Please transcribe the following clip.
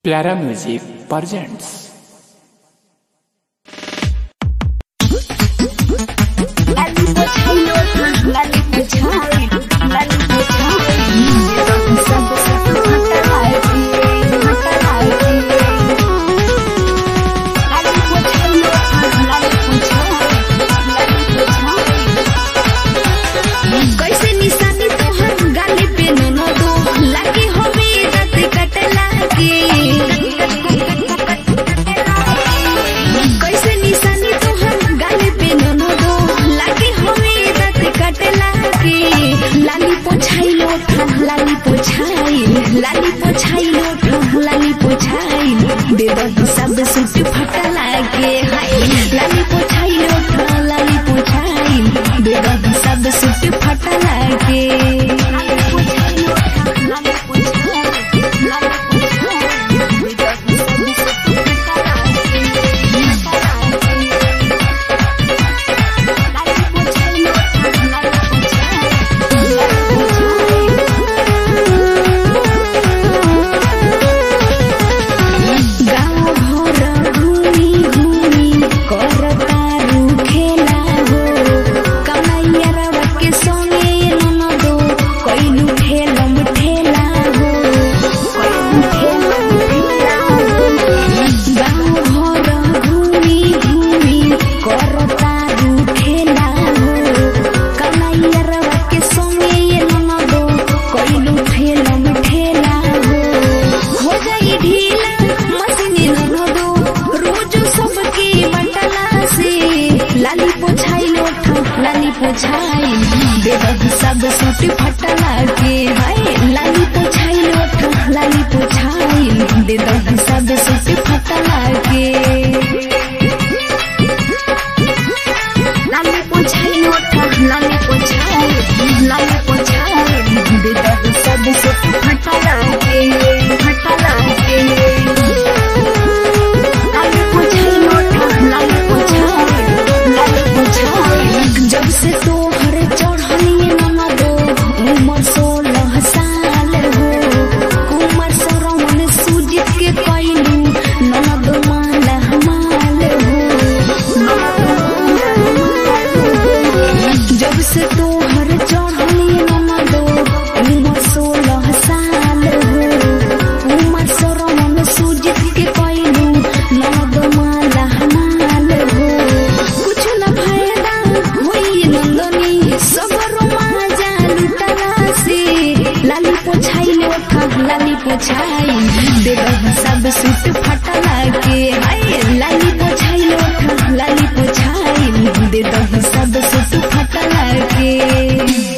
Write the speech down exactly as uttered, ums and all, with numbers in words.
प्यारा music presents. लाली पोछाई लाली पोछाई बेबी सब सूट फटला के हाय लाली पोछाई लाली पोछाई बेबी सब सूट फटला के लाली पोछाई बेबी सब सूट फटला के हाय लाली पोछाई लाली पोछाई बेबी सब सूट फटला के लाली पोछाई लाली पोछाई लाली पोछाई बेबी सब सूट फटला के फटला के लाली पोछाई लाली पोछाई लाली पोछाई जब से तो हर चढ़नी ननदो उमर सोलह साल हो कुमार सरवन सुजीत के कैलू ननद माला माल हो जब से तो हर चढ़नी ननदो उमर सोलह साल हो कुमार सरवन सुजीत के कैलू ननद माला माल हो कुछ न फायदा लाली पोछाई लाली पोछाई बेबी सब सूट फटला के हाय लाली पोछाई लाली पोछाई बेबी सब सूट फटला के।